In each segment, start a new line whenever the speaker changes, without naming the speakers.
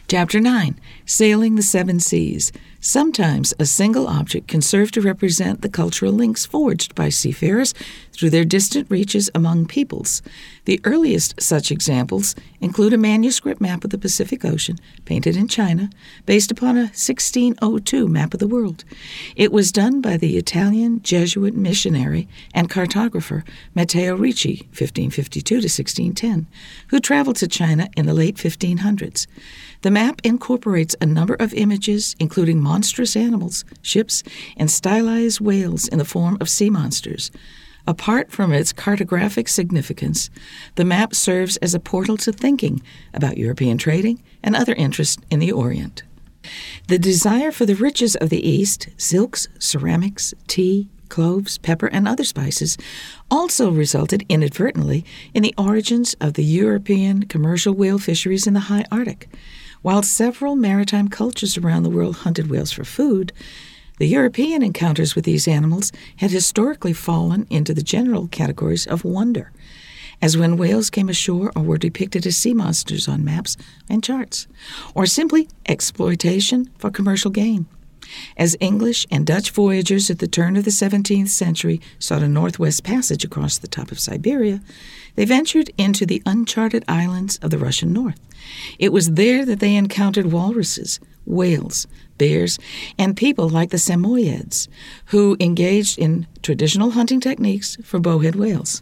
Chapter 9. Sailing the Seven Seas. Sometimes a single object can serve to represent the cultural links forged by seafarers through their distant reaches among peoples. The earliest such examples include a manuscript map of the Pacific Ocean, painted in China, based upon a 1602 map of the world. It was done by the Italian Jesuit missionary and cartographer Matteo Ricci, 1552 to 1610, who traveled to China in the late 1500s. The map incorporates a number of images, including monstrous animals, ships, and stylized whales in the form of sea monsters. Apart from its cartographic significance, the map serves as a portal to thinking about European trading and other interests in the Orient. The desire for the riches of the East, silks, ceramics, tea, cloves, pepper, and other spices, also resulted inadvertently in the origins of the European commercial whale fisheries in the high Arctic. While several maritime cultures around the world hunted whales for food, the European encounters with these animals had historically fallen into the general categories of wonder, as when whales came ashore or were depicted as sea monsters on maps and charts, or simply exploitation for commercial gain. As English and Dutch voyagers at the turn of the 17th century sought a northwest passage across the top of Siberia, they ventured into the uncharted islands of the Russian north. It was there that they encountered walruses, whales, bears, and people like the Samoyeds, who engaged in traditional hunting techniques for bowhead whales.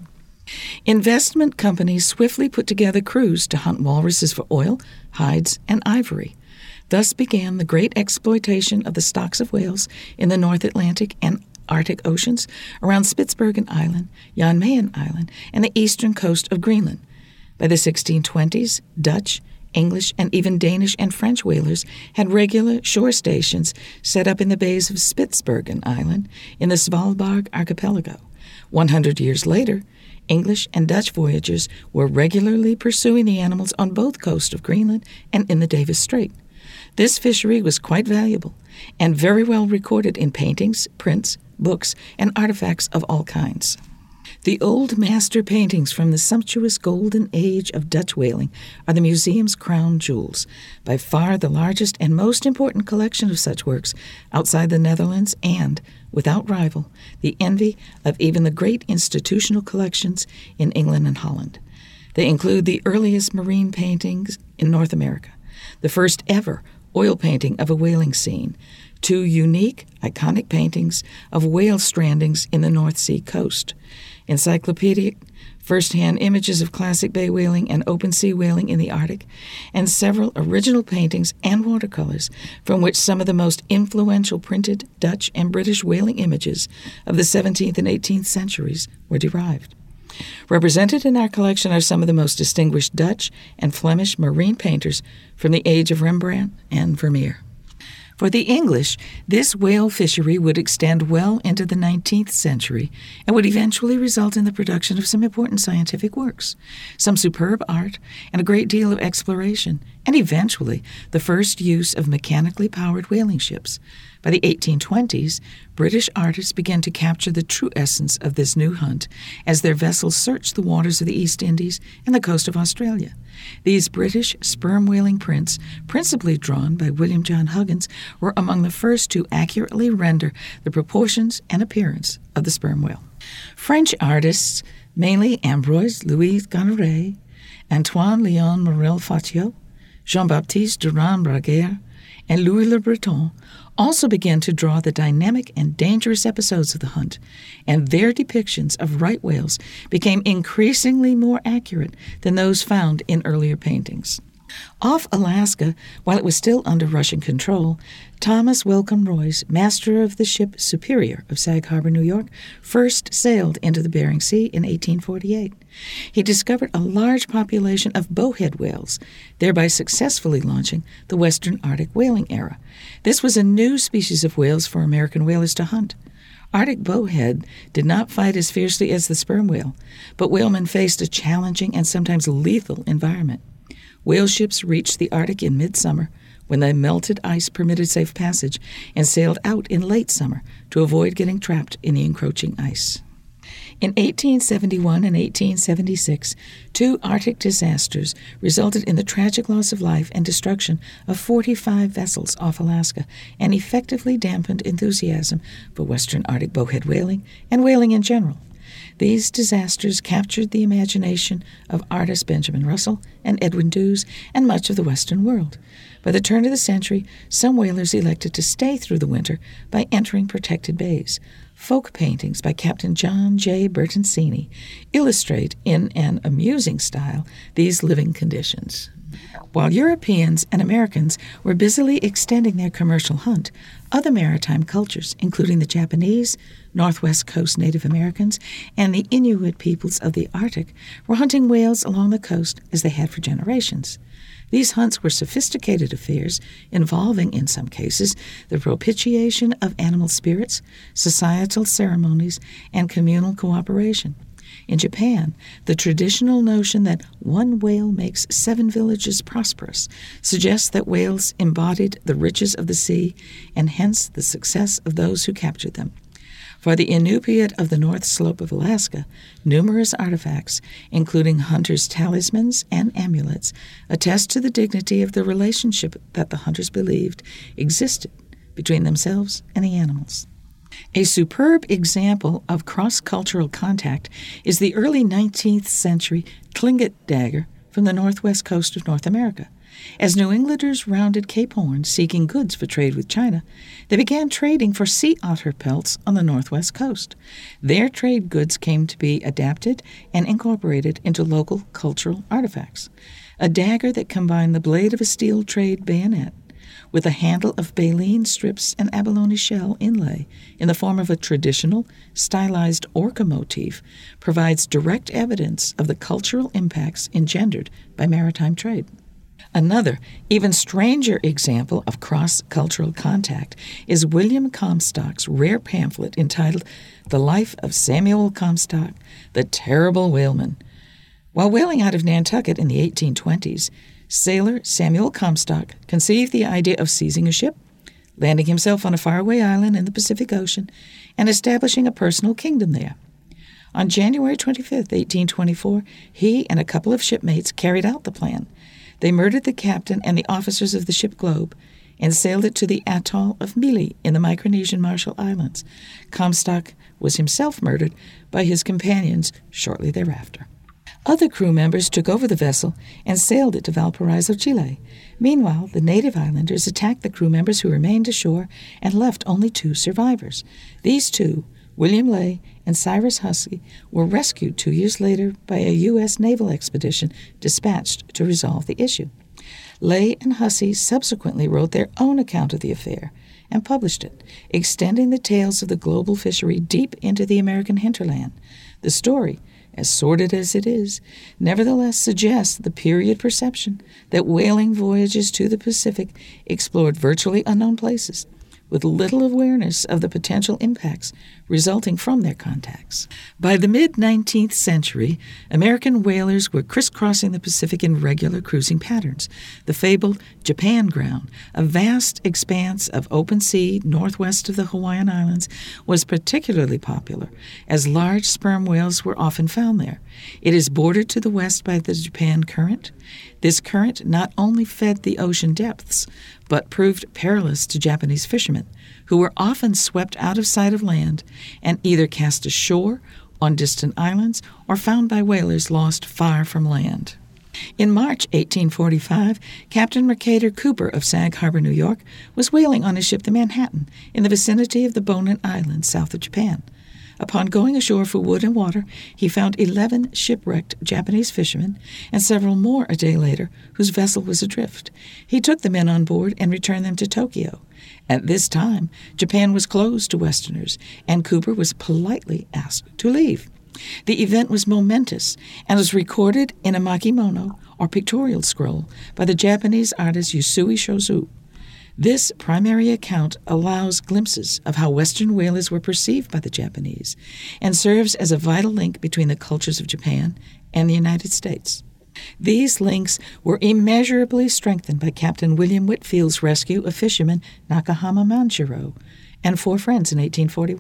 Investment companies swiftly put together crews to hunt walruses for oil, hides, and ivory. Thus began the great exploitation of the stocks of whales in the North Atlantic and Arctic Oceans around Spitsbergen Island, Jan Mayen Island, and the eastern coast of Greenland. By the 1620s, Dutch, English, and even Danish and French whalers had regular shore stations set up in the bays of Spitsbergen Island in the Svalbard archipelago. 100 years later, English and Dutch voyagers were regularly pursuing the animals on both coasts of Greenland and in the Davis Strait. This fishery was quite valuable and very well recorded in paintings, prints, books, and artifacts of all kinds. The old master paintings from the sumptuous golden age of Dutch whaling are the museum's crown jewels, by far the largest and most important collection of such works outside the Netherlands and, without rival, the envy of even the great institutional collections in England and Holland. They include the earliest marine paintings in North America, the first ever oil painting of a whaling scene, two unique, iconic paintings of whale strandings in the North Sea coast, encyclopedic, first-hand images of classic bay whaling and open sea whaling in the Arctic, and several original paintings and watercolors from which some of the most influential printed Dutch and British whaling images of the 17th and 18th centuries were derived. Represented in our collection are some of the most distinguished Dutch and Flemish marine painters from the age of Rembrandt and Vermeer. For the English, this whale fishery would extend well into the 19th century and would eventually result in the production of some important scientific works, some superb art, and a great deal of exploration, and eventually the first use of mechanically powered whaling ships. By the 1820s, British artists began to capture the true essence of this new hunt as their vessels searched the waters of the East Indies and the coast of Australia. These British sperm whaling prints, principally drawn by William John Huggins, were among the first to accurately render the proportions and appearance of the sperm whale. French artists, mainly Ambroise Louis Gonorrhea, Antoine-Léon Morel-Fatio, Jean-Baptiste Durand-Braguer, and Louis Le Breton, also began to draw the dynamic and dangerous episodes of the hunt, and their depictions of right whales became increasingly more accurate than those found in earlier paintings. Off Alaska, while it was still under Russian control, Thomas Welcome Royce, master of the ship Superior of Sag Harbor, New York, first sailed into the Bering Sea in 1848. He discovered a large population of bowhead whales, thereby successfully launching the Western Arctic whaling era. This was a new species of whales for American whalers to hunt. Arctic bowhead did not fight as fiercely as the sperm whale, but whalemen faced a challenging and sometimes lethal environment. Whale ships reached the Arctic in midsummer, when the melted ice permitted safe passage, and sailed out in late summer to avoid getting trapped in the encroaching ice. In 1871 and 1876, two Arctic disasters resulted in the tragic loss of life and destruction of 45 vessels off Alaska and effectively dampened enthusiasm for Western Arctic bowhead whaling and whaling in general. These disasters captured the imagination of artist Benjamin Russell and Edwin Dews and much of the Western world. By the turn of the century, some whalers elected to stay through the winter by entering protected bays. Folk paintings by Captain John J. Bertoncini illustrate, in an amusing style, these living conditions. While Europeans and Americans were busily extending their commercial hunt, other maritime cultures, including the Japanese, Northwest Coast Native Americans, and the Inuit peoples of the Arctic, were hunting whales along the coast as they had for generations. These hunts were sophisticated affairs involving, in some cases, the propitiation of animal spirits, societal ceremonies, and communal cooperation. In Japan, the traditional notion that one whale makes 7 villages prosperous suggests that whales embodied the riches of the sea and hence the success of those who captured them. For the Inupiat of the North Slope of Alaska, numerous artifacts, including hunters' talismans and amulets, attest to the dignity of the relationship that the hunters believed existed between themselves and the animals. A superb example of cross-cultural contact is the early 19th century Tlingit dagger from the northwest coast of North America. As New Englanders rounded Cape Horn seeking goods for trade with China, they began trading for sea otter pelts on the northwest coast. Their trade goods came to be adapted and incorporated into local cultural artifacts. A dagger that combined the blade of a steel trade bayonet with a handle of baleen strips and abalone shell inlay in the form of a traditional, stylized orca motif provides direct evidence of the cultural impacts engendered by maritime trade. Another, even stranger example of cross-cultural contact is William Comstock's rare pamphlet entitled The Life of Samuel Comstock, the Terrible Whaleman. While whaling out of Nantucket in the 1820s, sailor Samuel Comstock conceived the idea of seizing a ship, landing himself on a faraway island in the Pacific Ocean, and establishing a personal kingdom there. On January 25, 1824, he and a couple of shipmates carried out the plan. They murdered the captain and the officers of the ship Globe and sailed it to the atoll of Mili in the Micronesian Marshall Islands. Comstock was himself murdered by his companions shortly thereafter. Other crew members took over the vessel and sailed it to Valparaiso, Chile. Meanwhile, the native islanders attacked the crew members who remained ashore and left only 2 survivors. These 2, William Ley and Cyrus Hussey, were rescued 2 years later by a U.S. naval expedition dispatched to resolve the issue. Ley and Hussey subsequently wrote their own account of the affair and published it, extending the tales of the global fishery deep into the American hinterland. The story, as sordid as it is, nevertheless suggests the period perception that whaling voyages to the Pacific explored virtually unknown places, with little awareness of the potential impacts resulting from their contacts. By the mid-19th century, American whalers were crisscrossing the Pacific in regular cruising patterns. The fabled Japan Ground, a vast expanse of open sea northwest of the Hawaiian Islands, was particularly popular, as large sperm whales were often found there. It is bordered to the west by the Japan Current. This current not only fed the ocean depths, but proved perilous to Japanese fishermen, who were often swept out of sight of land and either cast ashore on distant islands or found by whalers lost far from land. In March 1845, Captain Mercator Cooper of Sag Harbor, New York, was whaling on his ship the Manhattan in the vicinity of the Bonin Islands south of Japan. Upon going ashore for wood and water, he found 11 shipwrecked Japanese fishermen and several more a day later whose vessel was adrift. He took the men on board and returned them to Tokyo. At this time, Japan was closed to Westerners, and Cooper was politely asked to leave. The event was momentous and was recorded in a makimono, or pictorial scroll, by the Japanese artist Yusui Shozu. This primary account allows glimpses of how Western whalers were perceived by the Japanese and serves as a vital link between the cultures of Japan and the United States. These links were immeasurably strengthened by Captain William Whitfield's rescue of fisherman Nakahama Manjiro and 4 friends in 1841.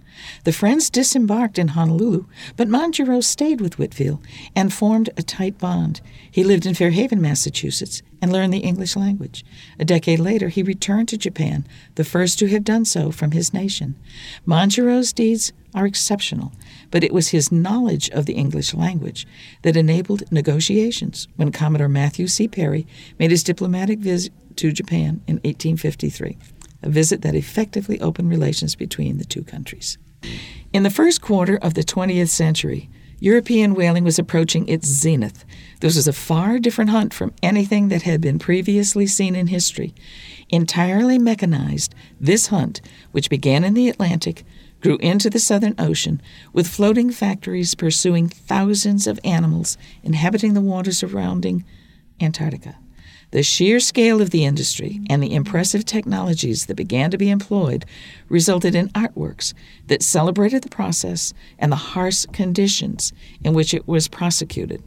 The friends disembarked in Honolulu, but Manjiro stayed with Whitfield and formed a tight bond. He lived in Fairhaven, Massachusetts, and learned the English language. A decade later, he returned to Japan, the first to have done so from his nation. Manjiro's deeds are exceptional, but it was his knowledge of the English language that enabled negotiations when Commodore Matthew C. Perry made his diplomatic visit to Japan in 1853, a visit that effectively opened relations between the two countries. In the first quarter of the 20th century, European whaling was approaching its zenith. This was a far different hunt from anything that had been previously seen in history. Entirely mechanized, this hunt, which began in the Atlantic, grew into the Southern Ocean, with floating factories pursuing thousands of animals inhabiting the waters surrounding Antarctica. The sheer scale of the industry and the impressive technologies that began to be employed resulted in artworks that celebrated the process and the harsh conditions in which it was prosecuted.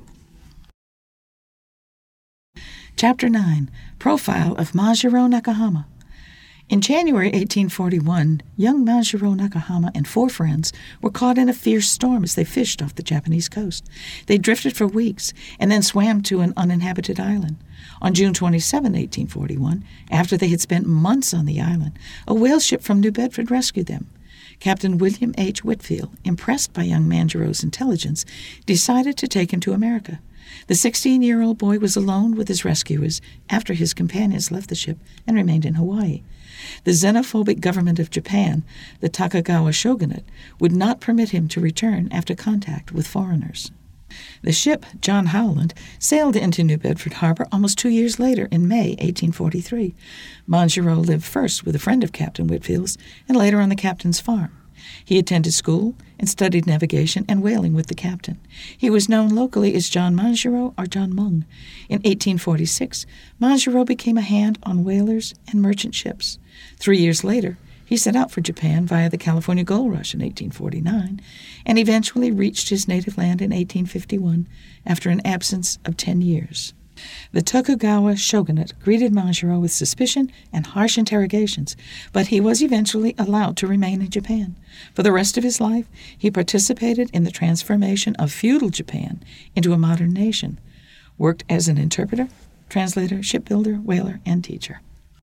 Chapter 9. Profile of Manjiro Nakahama. In January 1841, young Manjiro Nakahama and 4 friends were caught in a fierce storm as they fished off the Japanese coast. They drifted for weeks and then swam to an uninhabited island. On June 27, 1841, after they had spent months on the island, a whale ship from New Bedford rescued them. Captain William H. Whitfield, impressed by young Manjiro's intelligence, decided to take him to America. The 16-year-old boy was alone with his rescuers after his companions left the ship and remained in Hawaii. The xenophobic government of Japan, the Tokugawa shogunate, would not permit him to return after contact with foreigners. The ship, John Howland, sailed into New Bedford Harbor almost 2 years later in May 1843. Manjiro lived first with a friend of Captain Whitfield's and later on the captain's farm. He attended school and studied navigation and whaling with the captain. He was known locally as John Manjiro or John Mung. In 1846, Manjiro became a hand on whalers and merchant ships. 3 years later, he set out for Japan via the California Gold Rush in 1849 and eventually reached his native land in 1851 after an absence of 10 years. The Tokugawa shogunate greeted Manjiro with suspicion and harsh interrogations, but he was eventually allowed to remain in Japan. For the rest of his life, he participated in the transformation of feudal Japan into a modern nation, worked as an interpreter, translator, shipbuilder, whaler, and teacher.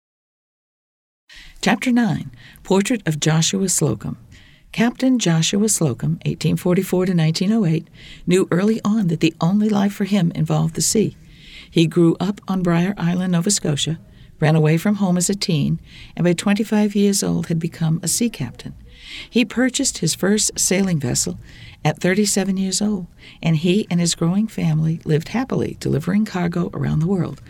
Chapter 9. Portrait of Joshua Slocum. Captain Joshua Slocum, 1844 to 1908, knew early on that the only life for him involved the sea. He grew up on Briar Island, Nova Scotia, ran away from home as a teen, and by 25 years old had become a sea captain. He purchased his first sailing vessel at 37 years old, and he and his growing family lived happily, delivering cargo around the world.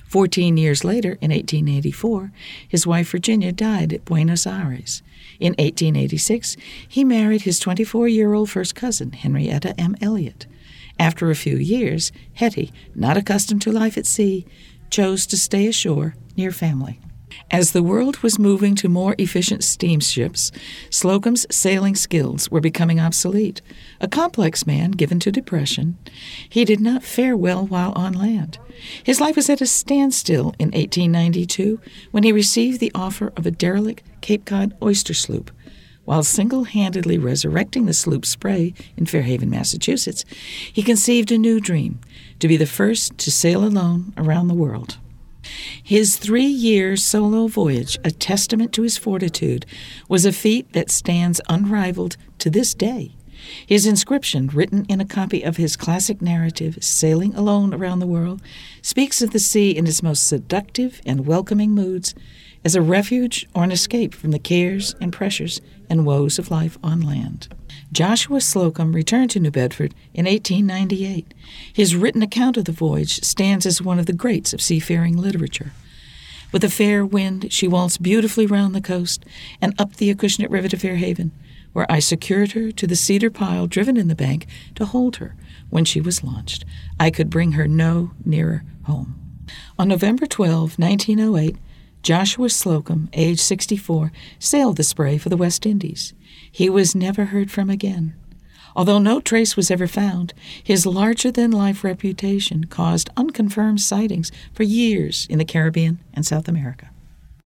14 years later, in 1884, his wife Virginia died at Buenos Aires. In 1886, he married his 24-year-old first cousin, Henrietta M. Elliott. After a few years, Hetty, not accustomed to life at sea, chose to stay ashore near family. As the world was moving to more efficient steamships, Slocum's sailing skills were becoming obsolete. A complex man given to depression, he did not fare well while on land. His life was at a standstill in 1892 when he received the offer of a derelict Cape Cod oyster sloop. While single-handedly resurrecting the sloop Spray in Fairhaven, Massachusetts, he conceived a new dream, to be the first to sail alone around the world. His 3-year solo voyage, a testament to his fortitude, was a feat that stands unrivaled to this day. His inscription, written in a copy of his classic narrative, Sailing Alone Around the World, speaks of the sea in its most seductive and welcoming moods, as a refuge or an escape from the cares and pressures and woes of life on land. Joshua Slocum returned to New Bedford in 1898. His written account of the voyage stands as one of the greats of seafaring literature. With a fair wind, she waltzed beautifully round the coast and up the Acushnet River to Fairhaven, where I secured her to the cedar pile driven in the bank to hold her when she was launched. I could bring her no nearer home. On November 12, 1908, Joshua Slocum, age 64, sailed the Spray for the West Indies. He was never heard from again. Although no trace was ever found, his larger-than-life reputation caused unconfirmed sightings for years in the Caribbean and South America.